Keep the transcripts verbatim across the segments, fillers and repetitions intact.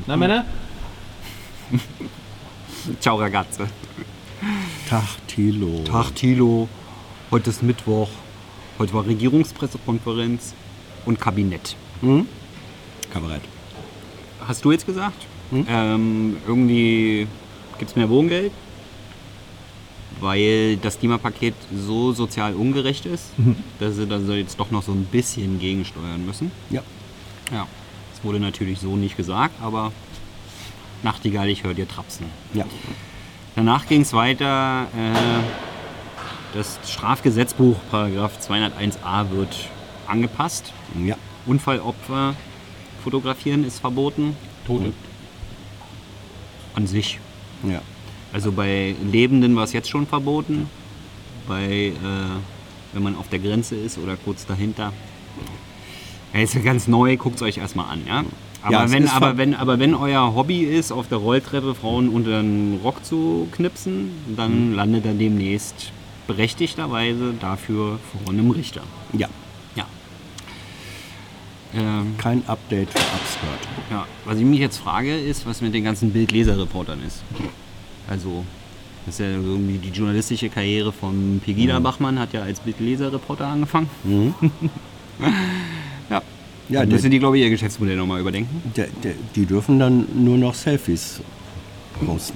Na, Männer? Ciao, ragazze. Tag, Thilo. Tag, Thilo. Heute ist Mittwoch. Heute war Regierungspressekonferenz und Kabinett. Hm? Kabarett. Hast du jetzt gesagt? Hm? Ähm, irgendwie gibt es mehr Wohngeld, weil das Klimapaket so sozial ungerecht ist, Mhm. dass sie da so jetzt doch noch so ein bisschen gegensteuern müssen. Ja. Ja, das wurde natürlich so nicht gesagt, aber Nachtigall, ich höre dir trapsen. Ja. Danach ging es weiter, äh, das Strafgesetzbuch, Paragraph zweihunderteins a wird angepasst. Ja. Unfallopfer fotografieren ist verboten. Tote. An sich. Ja. Also bei Lebenden war es jetzt schon verboten. Bei, äh, wenn man auf der Grenze ist oder kurz dahinter. Ja, ist ja ganz neu, guckt es euch erstmal an. Ja? Aber, Ja, es wenn, ist aber, ver- wenn, aber wenn euer Hobby ist, auf der Rolltreppe Frauen unter den Rock zu knipsen, dann Mhm. landet er demnächst berechtigterweise dafür vor einem Richter. Ja. Ja. Ähm, Kein Update für Abskirt. Ja, was ich mich jetzt frage, ist, was mit den ganzen Bild-Leser-Reportern ist. Also, das ist ja irgendwie die journalistische Karriere von Pegida Mhm. Bachmann, hat ja als Bild-Leser-Reporter angefangen. Mhm. Ja, Ja, dann der, müssen die, glaube ich, ihr Geschäftsmodell nochmal überdenken. der, der, die dürfen dann nur noch Selfies posten.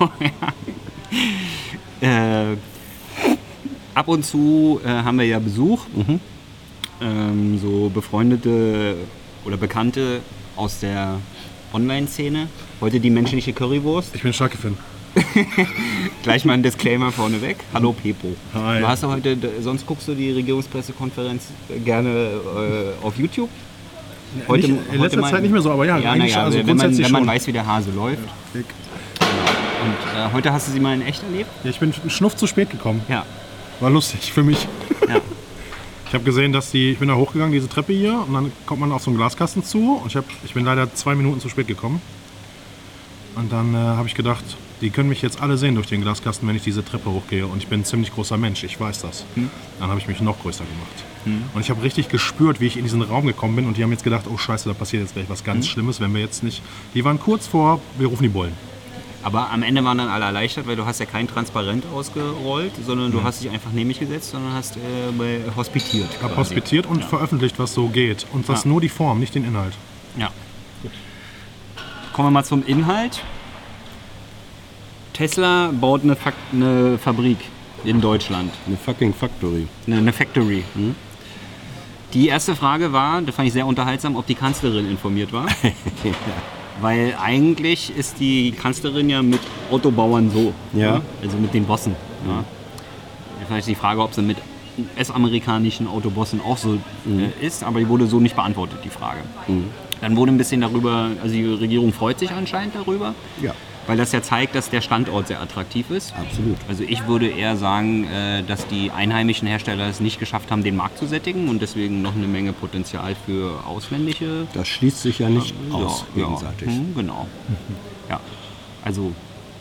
Äh, ab und zu äh, haben wir ja Besuch, Mhm. ähm, so befreundete oder Bekannte aus der Online-Szene. Heute die menschliche Currywurst. Ich bin Schalke-Fan. Gleich mal ein Disclaimer vorneweg. Hallo Pepo. Hi. Du hast ja heute, sonst guckst du die Regierungspressekonferenz gerne äh, auf YouTube? Nicht, in letzter Zeit nicht mehr so, aber ja, ja eigentlich naja, also wenn, man, grundsätzlich wenn man schon. weiß, wie der Hase läuft. Dick. Und äh, heute hast du sie mal in echt erlebt? Ja, ich bin schnuff zu spät gekommen. Ja. War lustig für mich. ja. Ich habe gesehen, dass die, ich bin da hochgegangen, diese Treppe hier, und dann kommt man auf so einen Glaskasten zu. Und ich, hab, ich bin leider zwei Minuten zu spät gekommen. Und dann äh, habe ich gedacht, die können mich jetzt alle sehen durch den Glaskasten, wenn ich diese Treppe hochgehe. Und ich bin ein ziemlich großer Mensch, ich weiß das. Hm. Dann habe ich mich noch größer gemacht. Hm. Und ich habe richtig gespürt, wie ich in diesen Raum gekommen bin. Und die haben jetzt gedacht, oh scheiße, da passiert jetzt gleich was ganz Hm. Schlimmes, wenn wir jetzt nicht... Die waren kurz vor, wir rufen die Bullen. Aber am Ende waren dann alle erleichtert, weil du hast ja kein Transparent ausgerollt, sondern du Ja. hast dich einfach neben mich gesetzt, sondern hast äh, bei, hospitiert. Ich habe quasi. hospitiert und ja. veröffentlicht, was so geht. Und das Ja. nur die Form, nicht den Inhalt. Ja. Kommen wir mal zum Inhalt. Tesla baut eine, Fak eine Fabrik in Deutschland, Eine fucking Factory. eine, eine Factory. Hm? Die erste Frage war, das fand ich sehr unterhaltsam, ob die Kanzlerin informiert war. Weil eigentlich ist die Kanzlerin ja mit Autobauern so, Ja. ne? Also mit den Bossen. Ja. Vielleicht die Frage, ob sie mit U S-amerikanischen Autobossen auch so äh, ist, aber die wurde so nicht beantwortet, die Frage. Mhm. Dann wurde ein bisschen darüber, also die Regierung freut sich anscheinend darüber, Ja, weil das ja zeigt, dass der Standort sehr attraktiv ist. absolut. Also ich würde eher sagen, äh, dass die einheimischen Hersteller es nicht geschafft haben, den Markt zu sättigen und deswegen noch eine Menge Potenzial für ausländische. Das schließt sich ja nicht Ja, aus ja. gegenseitig. Hm, genau. Ja, also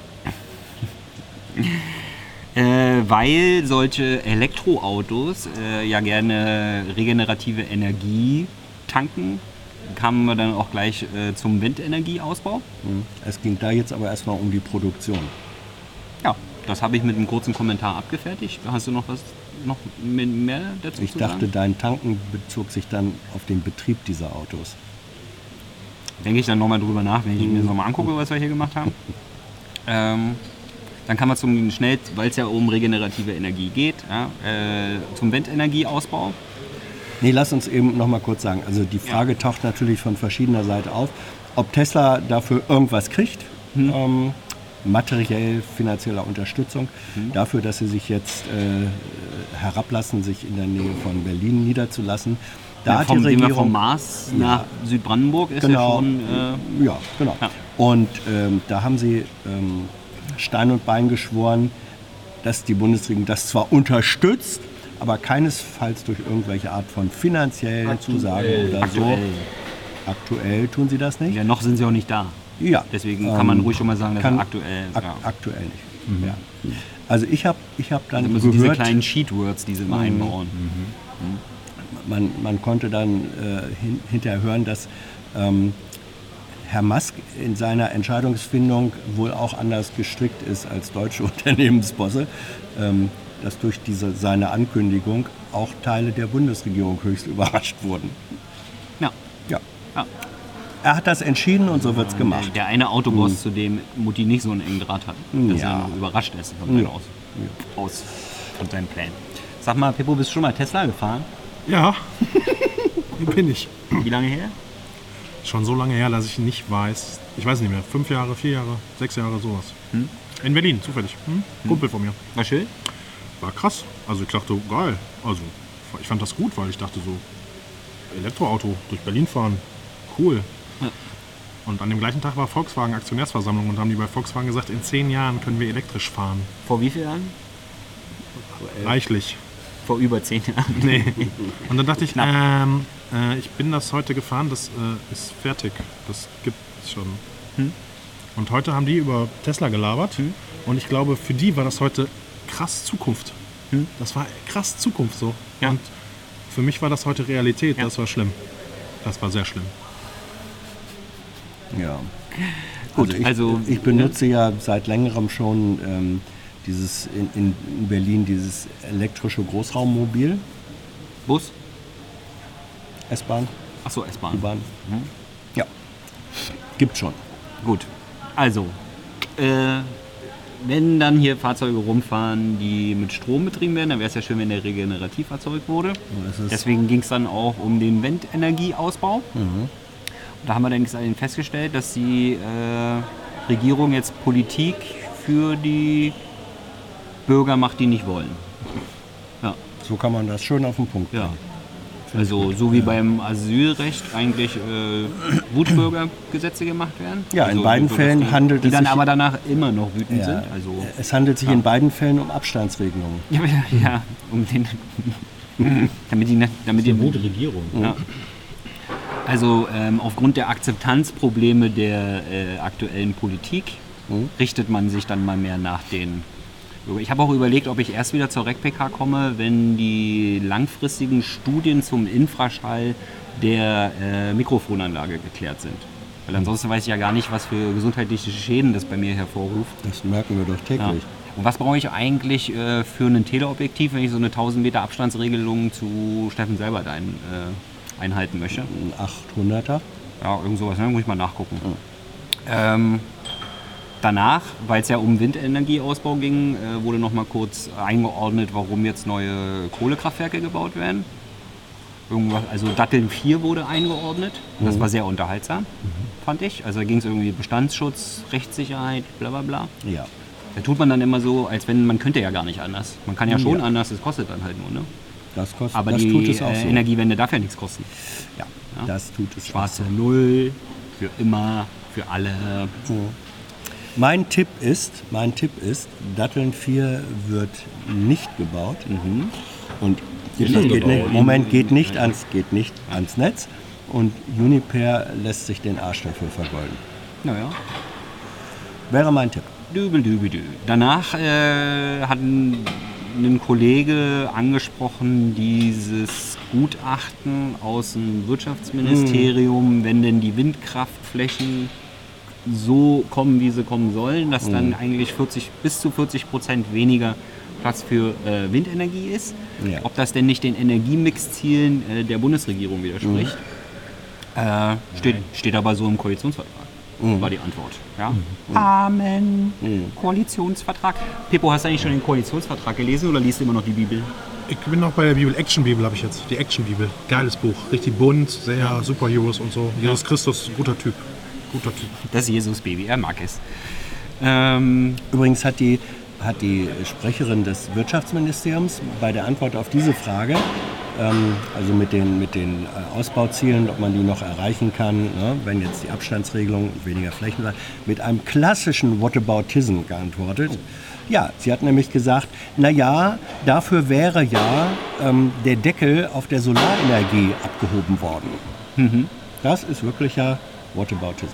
äh, weil solche Elektroautos äh, ja gerne regenerative Energie tanken, kamen wir dann auch gleich äh, zum Windenergieausbau. Mhm. Es ging da jetzt aber erstmal um die Produktion. Ja, das habe ich mit einem kurzen Kommentar abgefertigt. Hast du noch was noch mehr dazu Ich zu dachte, sagen? dein Tanken bezog sich dann auf den Betrieb dieser Autos. Denke ich dann nochmal drüber nach, wenn ich mir das nochmal angucke, was wir hier gemacht haben. Ähm, dann kann man zum schnell, weil es ja um regenerative Energie geht, ja, äh, zum Windenergieausbau. Nee, lass uns eben noch mal kurz sagen. Also die Frage Ja. taucht natürlich von verschiedener Seite auf, ob Tesla dafür irgendwas kriegt, Hm. ähm, materiell, finanzieller Unterstützung, Hm. dafür, dass sie sich jetzt äh, herablassen, sich in der Nähe von Berlin niederzulassen. Da Ja, hat vom, die gehen wir Regierung vom Mars Ja. nach Südbrandenburg ist Genau. ja schon. Äh, Ja, genau. Ja. Und ähm, da haben sie ähm, Stein und Bein geschworen, dass die Bundesregierung das zwar unterstützt, aber keinesfalls durch irgendwelche Art von finanziellen Zusagen oder aktuell. so. Aktuell tun sie das nicht. Ja, noch sind sie auch nicht da. Ja. Deswegen Ähm, kann man ruhig schon mal sagen, dass kann- wir aktuell. Ak ja. Aktuell nicht. Ja. Also ich habe ich hab dann Also diese gehört, kleinen Cheatwords, die sie immer einbauen. man, man konnte dann äh, hin, hinterher hören, dass ähm, Herr Musk in seiner Entscheidungsfindung wohl auch anders gestrickt ist als deutsche Unternehmensbosse, ähm, dass durch diese, seine Ankündigung auch Teile der Bundesregierung höchst überrascht wurden. Ja. Ja. ja. Er hat das entschieden und so wird es gemacht. Der eine Autoboss, mhm. zu dem Mutti nicht so einen engen Draht hat, dass Ja. er noch überrascht ist von seinen Ja. Aus, aus von seinen Plänen. Sag mal, Pippo, bist du schon mal Tesla gefahren? Ja, hier bin ich. Wie lange her? Schon so lange her, dass ich nicht weiß. Ich weiß nicht mehr. Fünf Jahre, vier Jahre, sechs Jahre, sowas. Hm? In Berlin, zufällig. Hm? Kumpel von mir. War schön? War krass. Also ich dachte, geil. Also ich fand das gut, weil ich dachte so, Elektroauto durch Berlin fahren, cool. Ja. Und an dem gleichen Tag war Volkswagen Aktionärsversammlung und haben die bei Volkswagen gesagt, in zehn Jahren können wir elektrisch fahren. Vor wie vielen Jahren? Reichlich. Vor über zehn Jahren. Nee. Und dann dachte ich, Knapp. ähm, äh, ich bin das heute gefahren, das äh, ist fertig. Das gibt es schon. Hm? Und heute haben die über Tesla gelabert. Hm? Und ich glaube, für die war das heute krass Zukunft. Hm? Das war krass Zukunft so. Ja. Und für mich war das heute Realität. Ja. Das war schlimm. Das war sehr schlimm. Ja. Gut, also ich, also, ich benutze ja seit längerem schon ähm, dieses in, in Berlin dieses elektrische Großraummobil, Bus? S-Bahn, Achso, S-Bahn. U-Bahn. Mhm. Ja, gibt schon. Gut, also, äh, wenn dann hier Fahrzeuge rumfahren, die mit Strom betrieben werden, dann wäre es ja schön, wenn der regenerativ erzeugt wurde. So ist es. Deswegen ging es dann auch um den Windenergieausbau. Mhm. Und da haben wir dann festgestellt, dass die äh, Regierung jetzt Politik für die Bürger macht, die nicht wollen. Ja, So kann man das schön auf den Punkt ja. bringen. Also so wie beim Asylrecht eigentlich äh, Wutbürgergesetze gemacht werden. Ja, in also, beiden so, Fällen die, handelt die es dann sich- aber danach immer noch wütend Ja. sind. Also Es handelt sich Ja. in beiden Fällen um Abstandsregelungen. ja, ja, ja, um den, damit die, damit die Regierung. Ja. Also ähm, aufgrund der Akzeptanzprobleme der äh, aktuellen Politik Mhm. richtet man sich dann mal mehr nach den. Ich habe auch überlegt, ob ich erst wieder zur R E C P K komme, wenn die langfristigen Studien zum Infraschall der äh, Mikrofonanlage geklärt sind. Weil ansonsten weiß ich ja gar nicht, was für gesundheitliche Schäden das bei mir hervorruft. Das merken wir doch Ja. täglich. Und was brauche ich eigentlich äh, für ein Teleobjektiv, wenn ich so eine tausend Meter Abstandsregelung zu Steffen Seibert ein, äh, einhalten möchte? Ein achthunderter. Ja, irgend sowas, ne? Muss ich mal nachgucken. Ähm, danach, weil es ja um Windenergieausbau ging, äh, wurde noch mal kurz eingeordnet, warum jetzt neue Kohlekraftwerke gebaut werden. Irgendwas, also Datteln vier wurde eingeordnet. Das war sehr unterhaltsam, fand ich. Also da ging es irgendwie Bestandsschutz, Rechtssicherheit, bla bla bla. Ja. Da tut man dann immer so, als wenn man könnte ja gar nicht anders. Man kann ja schon Ja. anders, es kostet dann halt nur. Ne? Das, kostet, Aber das die tut es auch äh, so. Energiewende darf ja nichts kosten. Ja, Ja. das tut es Schwarze auch so. Null, für immer, für alle. Mein Tipp ist, mein Tipp ist, Datteln vier wird nicht gebaut. Und geht, schon geht gebaut. nicht, Moment, geht nicht, ans, geht nicht ans Netz. Und Uniper lässt sich den Arsch dafür vergolden. Naja. Wäre mein Tipp. Dübel, dübel, dübel. Danach äh, hat ein, ein Kollege angesprochen, dieses Gutachten aus dem Wirtschaftsministerium, wenn denn die Windkraftflächen so kommen, wie sie kommen sollen, dass dann eigentlich vierzig, bis zu vierzig Prozent weniger Platz für äh, Windenergie ist. Ja. Ob das denn nicht den Energiemixzielen äh, der Bundesregierung widerspricht, äh, steht, steht aber so im Koalitionsvertrag. War die Antwort. Ja? Amen. Koalitionsvertrag. Pippo, hast du eigentlich schon den Koalitionsvertrag gelesen oder liest du immer noch die Bibel? Ich bin noch bei der Bibel. Action-Bibel habe ich jetzt. Die Action-Bibel. Geiles Buch. Richtig bunt, sehr Superheroes und so. Jesus Christus, guter Typ. Guter Typ. Das Jesus-Baby, er mag es. Ähm, Übrigens hat die, hat die Sprecherin des Wirtschaftsministeriums bei der Antwort auf diese Frage, ähm, also mit den, mit den äh, Ausbauzielen, ob man die noch erreichen kann, ne, wenn jetzt die Abstandsregelung weniger Flächen sein, mit einem klassischen Whataboutism geantwortet. Ja, sie hat nämlich gesagt, na ja, dafür wäre ja ähm, der Deckel auf der Solarenergie abgehoben worden. Das ist wirklicher Whataboutism.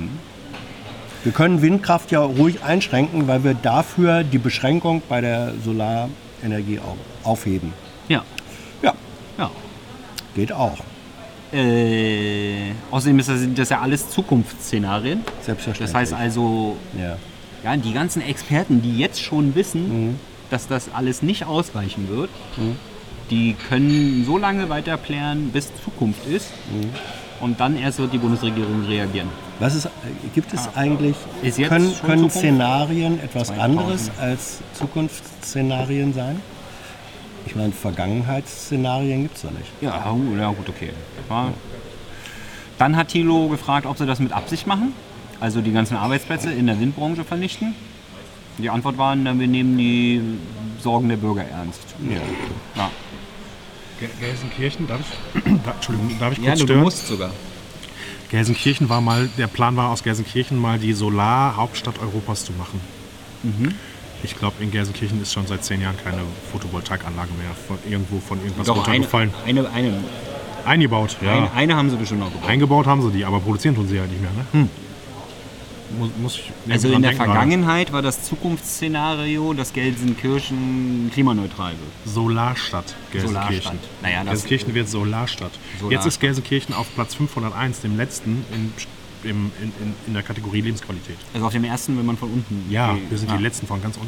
Wir können Windkraft ja ruhig einschränken, weil wir dafür die Beschränkung bei der Solarenergie au- aufheben. ja, Ja, ja. geht auch. Äh, außerdem ist das, sind das ja alles Zukunftsszenarien. Selbstverständlich. Das heißt also, Ja. ja, die ganzen Experten, die jetzt schon wissen, mhm. dass das alles nicht ausreichen wird, mhm. die können so lange weiter planen, bis Zukunft ist. Mhm. Und dann erst wird die Bundesregierung reagieren. Was ist, gibt es Ah. eigentlich, Ist jetzt können, schon können Zukunft? Szenarien etwas zweitausend. anderes als Zukunftsszenarien sein? Ich meine, Vergangenheitsszenarien gibt es doch nicht. Ja, hu- ja gut, okay. Ja. Dann hat Thilo gefragt, ob sie das mit Absicht machen, also die ganzen Arbeitsplätze in der Windbranche vernichten. Die Antwort war, na, wir nehmen die Sorgen der Bürger ernst. Ja. Ja, Ge- Gelsenkirchen, darf ich, da, Entschuldigung, darf ich kurz ja du, du stören? musst sogar. Gelsenkirchen war mal, der Plan war aus Gelsenkirchen mal die Solar-Hauptstadt Europas zu machen. Mhm. Ich glaube, in Gelsenkirchen ist schon seit zehn Jahren keine Photovoltaikanlage mehr von irgendwo von irgendwas Doch, eine, runtergefallen. eine, eine, Eingebaut, ja. eine, eine haben sie bestimmt noch gebaut. Eingebaut haben sie die, aber produzieren tun sie ja nicht mehr. Ne? Hm. Muss, muss ich Also dran in der denken, Vergangenheit war das Zukunftsszenario, dass Gelsenkirchen klimaneutral wird. aber Solarstadt Gelsenkirchen. Solarstadt. Naja, das- Gelsenkirchen wird Solarstadt. Solarstadt. Jetzt ist Gelsenkirchen auf Platz fünfhunderteins, dem letzten in, im, in, in, in der Kategorie Lebensqualität. Also auf dem ersten, wenn man von unten... Ja, geht. wir sind Ja. die letzten von ganz unten.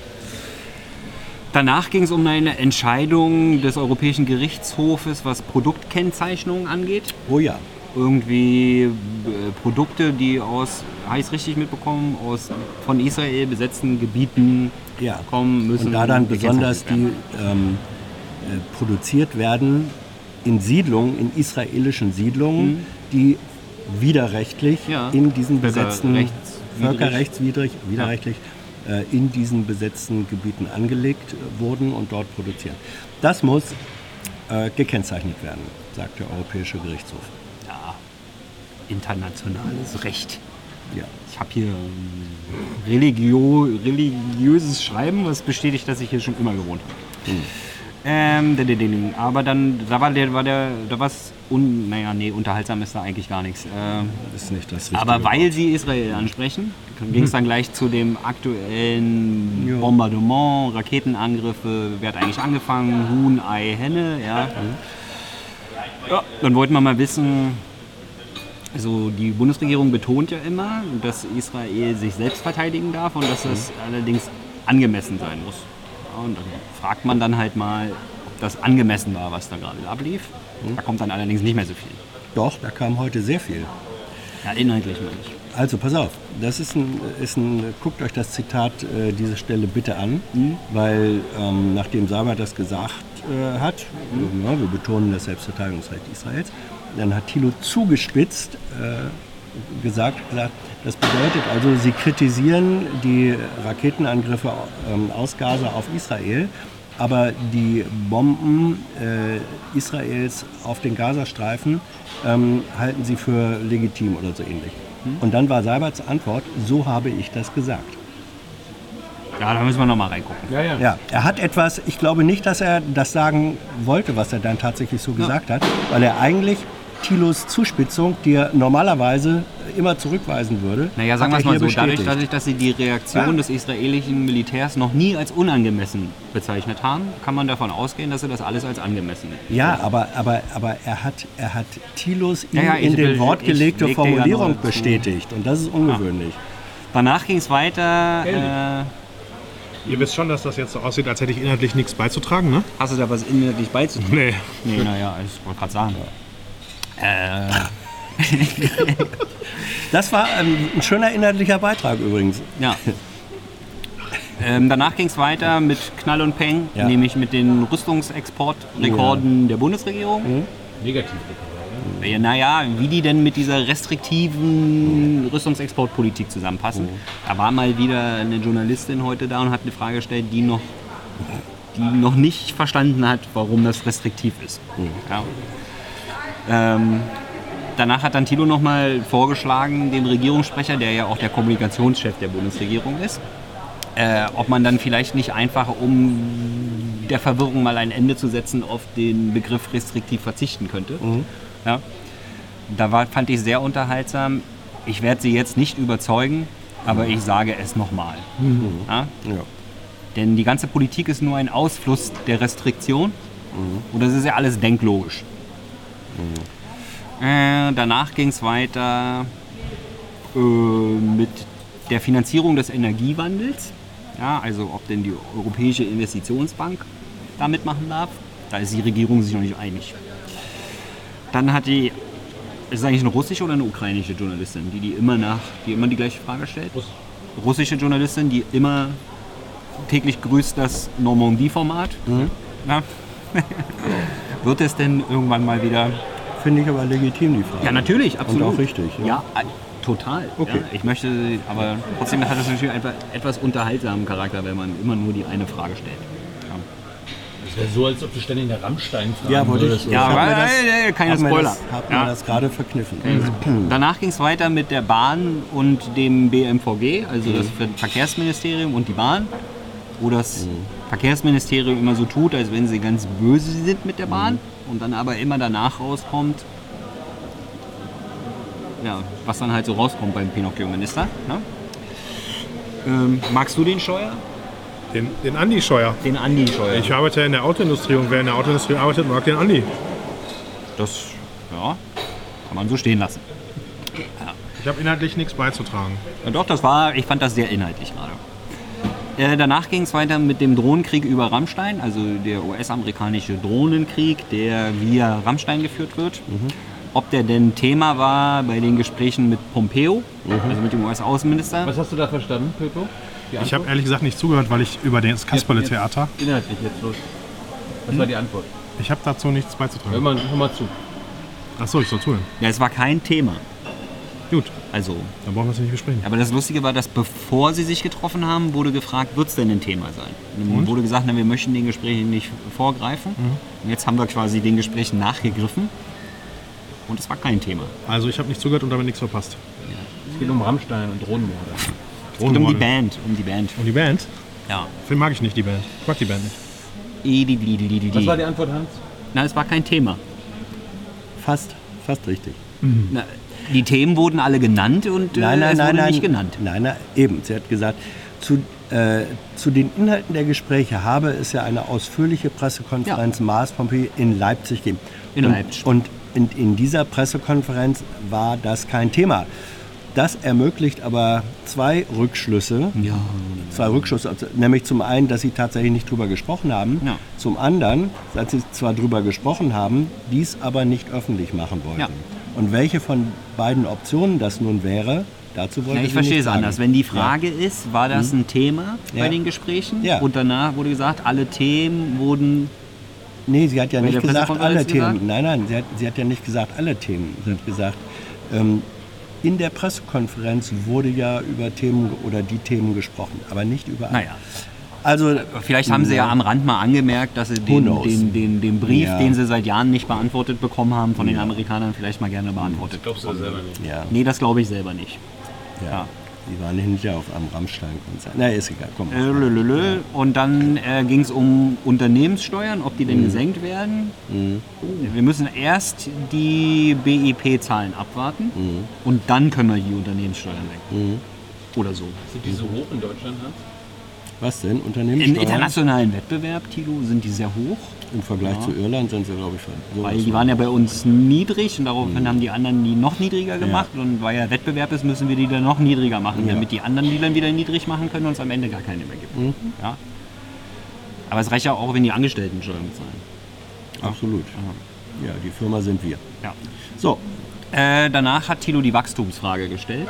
Danach ging es um eine Entscheidung des Europäischen Gerichtshofes, was Produktkennzeichnungen angeht. Oh ja. Irgendwie äh, Produkte, die aus, habe ich es richtig mitbekommen, aus von Israel besetzten Gebieten Ja. kommen müssen. Und da dann gekennzeichnet besonders die werden. ähm, äh, produziert werden in Siedlungen, in israelischen Siedlungen, die widerrechtlich Ja. in diesen besetzten, Völkerrechtswidrig. völkerrechtswidrig, widerrechtlich äh, in diesen besetzten Gebieten angelegt wurden und dort produzieren. Das muss äh, gekennzeichnet werden, sagt der Europäische Gerichtshof. Ja, internationales Recht. Ja. Ich habe hier ein religio, religiöses Schreiben, was bestätigt, dass ich hier schon immer gewohnt habe. Hm. Ähm, ding, ding, ding. Aber dann, da war der, war der, da was, un, naja, nee, unterhaltsam ist da eigentlich gar nichts. Ähm, Ist nicht das Richtige. aber weil sie Israel ansprechen, ging es dann gleich zu dem aktuellen Ja. Bombardement, Raketenangriffe, wer hat eigentlich angefangen, Huhn, Ei, Henne, ja. Ja, dann wollten wir mal wissen, also die Bundesregierung betont ja immer, dass Israel sich selbst verteidigen darf und dass das allerdings angemessen sein muss. Ja, und dann fragt man dann halt mal, ob das angemessen war, was da gerade ablief. Da kommt dann allerdings nicht mehr so viel. Doch, da kam heute sehr viel. Ja, inhaltlich meine ich. Also pass auf, das ist ein, ist ein guckt euch das Zitat äh, diese Stelle bitte an, weil ähm, nachdem Sabat das gesagt äh, hat, ja, wir betonen das Selbstverteidigungsrecht Israels, dann hat Thilo zugespitzt äh, gesagt, gesagt, das bedeutet also, sie kritisieren die Raketenangriffe ähm, aus Gaza auf Israel, aber die Bomben äh, Israels auf den Gazastreifen ähm, halten sie für legitim oder so ähnlich. Und dann war Seibats Antwort, so habe ich das gesagt. Ja, da müssen wir nochmal reingucken. Ja, ja. Ja, er hat etwas, ich glaube nicht, dass er das sagen wollte, was er dann tatsächlich so gesagt hat, weil er eigentlich Thilos Zuspitzung, die er normalerweise immer zurückweisen würde, Naja, sagen wir hat es er mal hier so, dadurch, bestätigt. dadurch, dass sie die Reaktion Ja. des israelischen Militärs noch nie als unangemessen bezeichnet haben, kann man davon ausgehen, dass sie das alles als angemessen nehmen. Ja, aber, aber, aber er hat, er hat Thilos ihm Ja, ja, in ich den will- Wort ich gelegte leg dir ja Formulierung nur zu. bestätigt. Und das ist ungewöhnlich. Danach ging es weiter. Ehrlich? Äh, Ihr wisst schon, dass das jetzt so aussieht, als hätte ich inhaltlich nichts beizutragen, ne? hast du da was inhaltlich beizutragen? Nee. Nee, naja, ich wollte gerade sagen. Äh, Das war ähm, ein schöner inhaltlicher Beitrag übrigens. ja. Ähm, danach ging es weiter mit Knall und Peng, Ja. nämlich mit den Rüstungsexportrekorden der Bundesregierung. Negativ. Ja, naja, wie die denn mit dieser restriktiven Rüstungsexportpolitik zusammenpassen. Da war mal wieder eine Journalistin heute da und hat eine Frage gestellt, die noch, die noch nicht verstanden hat, warum das restriktiv ist. Ja. Ähm, danach hat dann Thilo nochmal vorgeschlagen, dem Regierungssprecher, der ja auch der Kommunikationschef der Bundesregierung ist, äh, ob man dann vielleicht nicht einfach, um der Verwirrung mal ein Ende zu setzen, auf den Begriff restriktiv verzichten könnte. Ja. Da war, fand ich sehr unterhaltsam. Ich werde Sie jetzt nicht überzeugen, aber ich sage es nochmal. Ja? Ja. Denn die ganze Politik ist nur ein Ausfluss der Restriktion. Und das ist ja alles denklogisch. Äh, danach ging es weiter äh, mit der Finanzierung des Energiewandels. Ja, also ob denn die Europäische Investitionsbank da mitmachen darf. Da ist die Regierung sich noch nicht einig. Dann hat die, ist es eigentlich eine russische oder eine ukrainische Journalistin, die, die, immer, nach, die immer die gleiche Frage stellt? Russ. Russische Journalistin, die immer täglich grüßt das Normandie-Format. Mhm. Ja. Wird es denn irgendwann mal wieder... Finde ich aber legitim, die Frage. Ja, natürlich, absolut. Und auch richtig. Ja, ja äh, total. Okay. Ja, ich möchte, aber trotzdem hat es natürlich einfach etwas unterhaltsamen Charakter, wenn man immer nur die eine Frage stellt. Das wäre so, als ob du ständig eine Rammstein fragen Ja, wollte ich. würdest. Ja, hab aber mir das- äh, äh, keine hab mir Spoiler. das- Hab Ja. mir das gerade verkniffen. Danach ging es weiter mit der Bahn und dem B M V G, also das Verkehrsministerium und die Bahn, wo das Verkehrsministerium immer so tut, als wenn sie ganz böse sind mit der Bahn und dann aber immer danach rauskommt, ja, was dann halt so rauskommt beim Pinocchio-Minister. Ne? Ähm, magst du den Scheuer? Den, den Andi Scheuer. Den Andi Scheuer. Ich arbeite in der Autoindustrie und wer in der Autoindustrie arbeitet, mag den Andi. Das, ja, kann man so stehen lassen. Ich habe inhaltlich nichts beizutragen. Ja, doch, das war, ich fand das sehr inhaltlich gerade. Äh, danach ging es weiter mit dem Drohnenkrieg über Rammstein, also der U S-amerikanische Drohnenkrieg, der via Rammstein geführt wird. Mhm. Ob der denn Thema war bei den Gesprächen mit Pompeo, also mit dem U S-Außenminister. Was hast du da verstanden, Pepo? Die Ich Antwort? habe ehrlich gesagt nicht zugehört, weil ich über das Kasperle-Theater, Jetzt Inhaltlich jetzt los. Was war die Antwort? ich habe dazu nichts Hör beizutragen. mal, hör mal zu. Achso, ich soll zuhören. Ja, es war kein Thema. Gut, Also, dann brauchen wir es nicht besprechen. aber das Lustige war, dass bevor sie sich getroffen haben, wurde gefragt, wird es denn ein Thema sein? Und dann Und? wurde gesagt, na, wir möchten den Gesprächen nicht vorgreifen. Und jetzt haben wir quasi den Gesprächen nachgegriffen. Und es war kein Thema. Also ich habe nicht zugehört und damit nichts verpasst. Es geht um Rammstein und Drohnenmorde. Es geht um die Band. Um die Band. Und die Band? Ja. Den mag ich nicht, die Band. Ich mag die Band nicht. Idididididi. Was war die Antwort, Hans? Na, es war kein Thema. Fast, fast richtig. Na, die Themen wurden alle genannt und äh, Nein, nein, es nein, wurde nein. nicht genannt. Nein, nein, eben. Sie hat gesagt, zu, äh, zu den Inhalten der Gespräche habe es ja eine ausführliche Pressekonferenz Mars Pompeo in Leipzig gegeben. In und, Leipzig. Und in, in dieser Pressekonferenz war das kein Thema. Das ermöglicht aber zwei Rückschlüsse. Ja. Zwei Rückschlüsse, also nämlich zum einen, dass sie tatsächlich nicht drüber gesprochen haben. Ja. Zum anderen, dass sie zwar drüber gesprochen haben, dies aber nicht öffentlich machen wollten. Ja. Und welche von beiden Optionen das nun wäre, dazu wollte Ja, ich sie verstehe nicht es sagen. anders. Wenn die Frage ist, war das ein Thema Ja. bei den Gesprächen? Ja. Und danach wurde gesagt, alle Themen wurden... Nee, sie hat ja Bei nicht der gesagt, alle Pressekonferenz Themen. gesagt? Nein, nein, sie hat, sie hat ja nicht gesagt, alle Themen. Sie hat gesagt, ähm, in der Pressekonferenz wurde ja über Themen oder die Themen gesprochen, aber nicht über alle. Naja, Also, vielleicht haben sie ja am Rand mal angemerkt, dass sie den, knows? den, den, den Brief, Ja. den sie seit Jahren nicht beantwortet bekommen haben von den Amerikanern, vielleicht mal gerne beantwortet. Glaubst du das selber nicht? ja, Nee, das glaube ich selber nicht. ja. Ja. Die waren hinterher auf einem Rammstein-Konzert. Na, ist egal, komm. Äh, lölölö. Und dann äh, ging es um Unternehmenssteuern, ob die denn gesenkt werden. Wir müssen erst die B I P-Zahlen abwarten und dann können wir die Unternehmenssteuern senken. Oder so. Sind die so hoch in Deutschland, Hans? Was denn? Im Unternehmenssteuern? internationalen Wettbewerb, Tilo, sind die sehr hoch. Im Vergleich Ja. zu Irland sind sie, glaube ich, so. Weil die waren ja bei uns niedrig und daraufhin haben die anderen die noch niedriger gemacht. Und weil ja Wettbewerb ist, müssen wir die dann noch niedriger machen, Ja. damit die anderen die dann wieder niedrig machen können und es am Ende gar keine mehr gibt. Ja? Aber es reicht ja auch, wenn die Angestellten Steuern bezahlen. Absolut. Ja, die Firma sind wir. Ja. So, Äh, danach hat Thilo die Wachstumsfrage gestellt.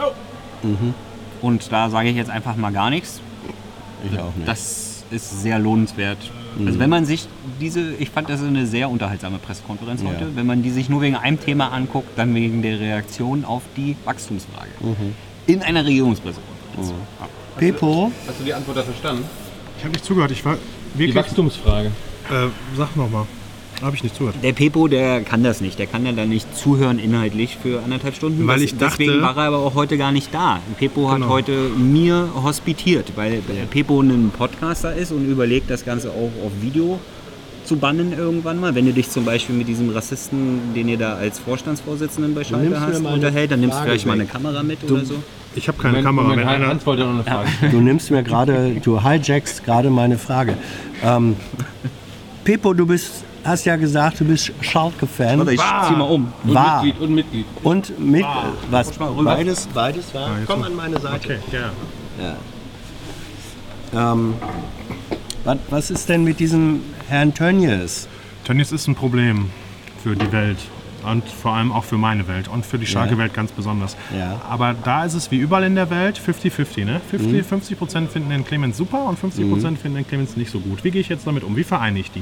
Und da sage ich jetzt einfach mal gar nichts. ich auch nicht. Das ist sehr lohnenswert. Also wenn man sich diese, ich fand das eine sehr unterhaltsame Pressekonferenz Ja. heute, wenn man die sich nur wegen einem Thema anguckt, dann wegen der Reaktion auf die Wachstumsfrage. In einer Regierungspressekonferenz. Ja. Pepo, Hast du die Antwort da verstanden? Ich habe nicht zugehört. Ich war Die wirklich... Wachstumsfrage. Äh, sag nochmal. Habe ich nicht zugehört. Der Pepo, der kann das nicht. Der kann ja dann nicht zuhören inhaltlich für anderthalb Stunden. Weil Das- ich dachte- Deswegen war er aber auch heute gar nicht da. Pepo hat Genau. heute mir hospitiert, weil Pepo ein Podcaster ist und überlegt, das Ganze auch auf Video zu bannen irgendwann mal. Wenn du dich zum Beispiel mit diesem Rassisten, den ihr da als Vorstandsvorsitzenden bei nimmst Schalke mir hast, meine unterhält, dann nimmst du Frage vielleicht mal eine weg. Kamera mit oder so. Ich habe keine Moment, Kamera. Moment, Wenn einer, Hans wollte noch eine Frage. du nimmst mir gerade, du hijackst gerade meine Frage. Ähm, Pepo, du bist hast ja gesagt, du bist Schalke-Fan. Warte, ich zieh mal um. Und War. Mitglied, und Mitglied. Und mit was? Rutsch mal rüber. Beides, beides war. jetzt Komm so. an meine Seite. Okay, ja. Ähm, was, was ist denn mit diesem Herrn Tönnies? Tönnies ist ein Problem für die Welt und vor allem auch für meine Welt und für die Schalke-Welt ganz besonders. Ja. Aber da ist es wie überall in der Welt fifty fifty. Ne? fünfzig, fünfzig Prozent finden den Clemens super und fünfzig Prozent finden den Clemens nicht so gut. Wie gehe ich jetzt damit um? Wie vereine ich die?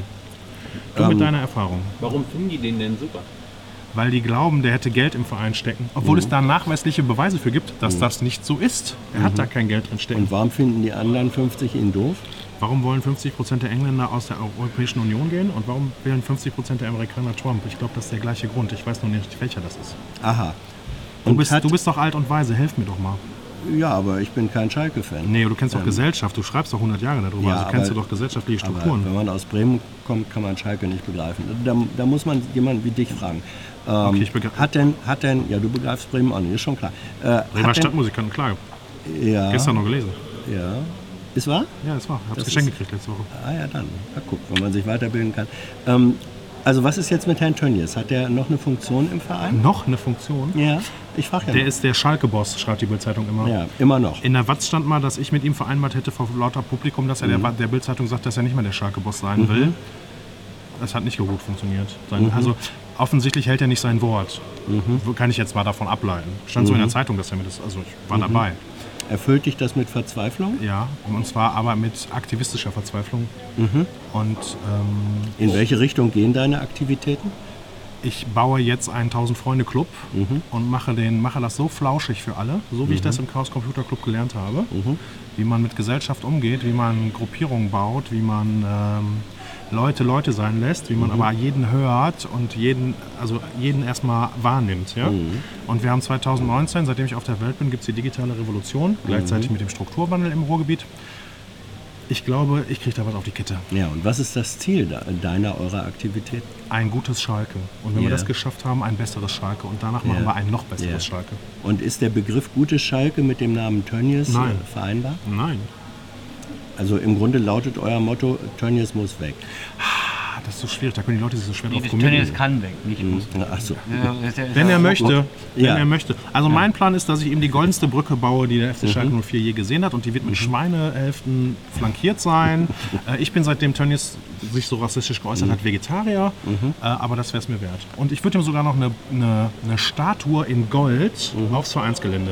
Du Ähm, mit deiner Erfahrung. Warum finden die den denn super? Weil die glauben, der hätte Geld im Verein stecken. Obwohl es da nachweisliche Beweise für gibt, dass das nicht so ist. Er hat da kein Geld drin stecken. Und warum finden die anderen fünfzig ihn doof? Warum wollen fünfzig Prozent der Engländer aus der Europäischen Union gehen und warum wählen fünfzig Prozent der Amerikaner Trump? Ich glaube, das ist der gleiche Grund. Ich weiß nur nicht, welcher das ist. Aha. Du Und bist, hat- du bist doch alt und weise, helf mir doch mal. Ja, aber ich bin kein Schalke-Fan. Nee, du kennst doch Gesellschaft, du schreibst doch hundert Jahre darüber, Ja, also kennst aber- du doch gesellschaftliche Aber Strukturen. wenn man aus Bremen kommt, kann man Schalke nicht begreifen. Da, da muss man jemanden wie dich fragen. Ähm, Okay, ich begre- hat denn, hat denn, ja, du begreifst Bremen auch nicht, ist schon klar. Äh, Bremer hat denn- Stadtmusikanten, klar. Ja, Gestern noch gelesen. ja. Ist wahr? Ja, das war. Ich hab's Das Geschenk ist- gekriegt letzte Woche. Ah ja, dann. Na, guck, wenn man sich weiterbilden kann. Ähm, also was ist jetzt mit Herrn Tönnies? Hat der noch eine Funktion im Verein? Noch eine Funktion. Ja, ich frage ja. Der noch. ist der Schalke-Boss, schreibt die Bild-Zeitung immer. Ja, immer noch. In der Watz stand mal, dass ich mit ihm vereinbart hätte vor lauter Publikum, dass er Mhm. der, der Bild-Zeitung sagt, dass er nicht mehr der Schalke-Boss sein will. Das hat nicht so gut funktioniert. Sein, Also offensichtlich hält er nicht sein Wort. Wo Kann ich jetzt mal davon ableiten. Stand so in der Zeitung, dass er mir das, also ich war dabei. Erfüllt dich das mit Verzweiflung? Ja, und zwar aber mit aktivistischer Verzweiflung. Und ähm, In welche Richtung gehen deine Aktivitäten? ich baue jetzt einen tausend-Freunde-Club und mache, den, mache das so flauschig für alle, so wie ich das im Chaos Computer Club gelernt habe, wie man mit Gesellschaft umgeht, wie man Gruppierungen baut, wie man ähm, Leute Leute sein lässt, wie man aber jeden hört und jeden, also jeden erstmal wahrnimmt. Ja? Und wir haben zwanzig neunzehn, seitdem ich auf der Welt bin, gibt es die digitale Revolution, gleichzeitig mit dem Strukturwandel im Ruhrgebiet. Ich glaube, ich kriege da was auf die Kette. Ja, und was ist das Ziel de- deiner, eurer Aktivität? Ein gutes Schalke. Und wenn Ja. wir das geschafft haben, ein besseres Schalke. Und danach machen Ja. wir ein noch besseres Ja. Schalke. Und ist der Begriff gutes Schalke mit dem Namen Tönnies Nein. äh, vereinbar? Nein. Also im Grunde lautet euer Motto, Tönnies muss weg. Ah, das ist so schwierig, da können die Leute sich so schwer drauf Das committen. Tönnies kann weg, nicht muss. Ach so. Wenn er möchte, wenn Ja. er möchte. Also mein Plan ist, dass ich ihm die goldenste Brücke baue, die der F C Schalke null vier je gesehen hat. Und die wird mit Schweinehälften flankiert sein. Äh, Ich bin seitdem Tönnies sich so rassistisch geäußert hat, Vegetarier. Äh, Aber das wäre es mir wert. Und ich würde ihm sogar noch eine, eine, eine Statue in Gold aufs Vereinsgelände.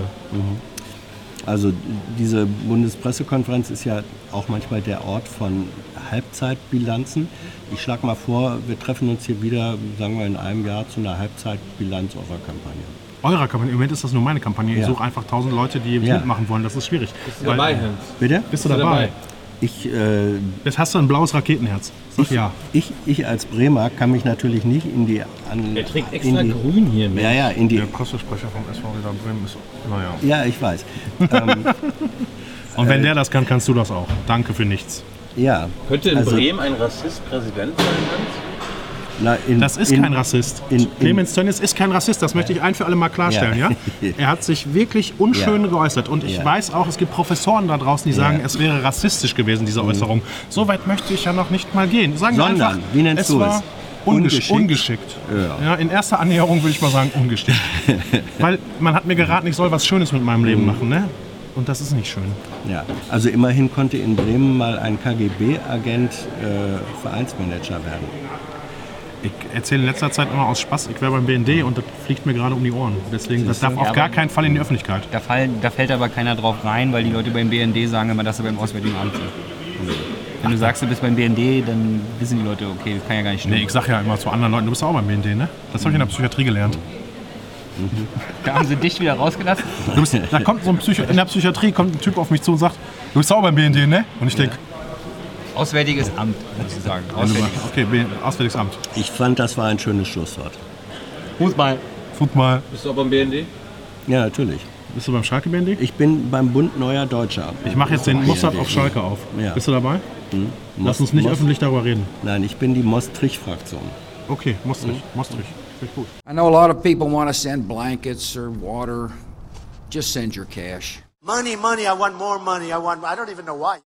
Also diese Bundespressekonferenz ist ja auch manchmal der Ort von Halbzeitbilanzen. Ich schlage mal vor, wir treffen uns hier wieder, sagen wir in einem Jahr, zu einer Halbzeitbilanz eurer Kampagne. Eurer Kampagne, im Moment ist das nur meine Kampagne. Ich Ja. suche einfach tausend Leute, die Ja. mitmachen wollen. Das ist schwierig. Bist du dabei, Hans? Bitte? Bist du Bist du dabei? dabei? Ich, äh, Jetzt hast du ein blaues Raketenherz. Sag ja. ich, ich als Bremer kann mich natürlich nicht in die... An, Er trägt in extra die, grün hier mit. Ja, ja, in die... Der Pressesprecher vom S V Werder Bremen ist. Naja. Ja, ich weiß. ähm, Und wenn der das kann, kannst du das auch. Danke für nichts. ja. Könnte in Also- Bremen ein Rassist Präsident sein, Hans? Na, in, Das ist in, kein Rassist. in- in- Clemens Tönnies ist kein Rassist, das möchte ich ein für alle Mal klarstellen. Ja. Ja. Er hat sich wirklich unschön Ja. geäußert. Und ich Ja. weiß auch, es gibt Professoren da draußen, die sagen, Ja. es wäre rassistisch gewesen, diese Äußerung. So weit möchte ich ja noch nicht mal gehen. Sagen wir Sondern, einfach, wie nennst es du war es? ungeschickt. Ungeschickt? ungeschickt. Ja. Ja, in erster Annäherung würde ich mal sagen, ungeschickt. Weil man hat mir geraten, ich soll was Schönes mit meinem Leben machen. Ne? Und das ist nicht schön. Ja, also immerhin konnte in Bremen mal ein K G B-Agent äh, Vereinsmanager werden. Ich erzähle in letzter Zeit immer aus Spaß, ich wäre beim B N D und das fliegt mir gerade um die Ohren. Deswegen, das darf auf Ja, gar aber- keinen Fall in die Öffentlichkeit. Da, fall, da fällt aber keiner drauf rein, weil die Leute beim B N D sagen immer, dass sie beim Auswärtigen Amt sind. Wenn du sagst, du bist beim B N D, dann wissen die Leute, okay, das kann ja gar nicht stimmen. Nee, ich sag ja immer zu anderen Leuten, du bist auch beim B N D, ne? Das habe ich in der Psychiatrie gelernt. Da haben sie dich wieder rausgelassen. Du bist, da kommt so ein Psycho, in der Psychiatrie kommt ein Typ auf mich zu und sagt, du bist auch beim B N D, ne? Und ich denke, Auswärtiges Amt, sozusagen. ja. Auswärtiges. okay, B- Auswärtiges Amt. Ich fand, das war ein schönes Schlusswort. Fußball. Football. Bist du auch beim B N D? Ja, natürlich. Bist du beim Schalke B N D? Ich bin beim Bund Neuer Deutscher. Ich mache jetzt den Mossad auf Schalke auf. Ja. Bist du dabei? Lass uns nicht Mos- öffentlich darüber reden. Nein, ich bin die Mostrich-Fraktion. Okay, Mostrich, Mostrich. Finde ich gut. I know a lot of people want to send blankets or water. Just send your cash. Money, money, I want more money. I want, I don't even know why.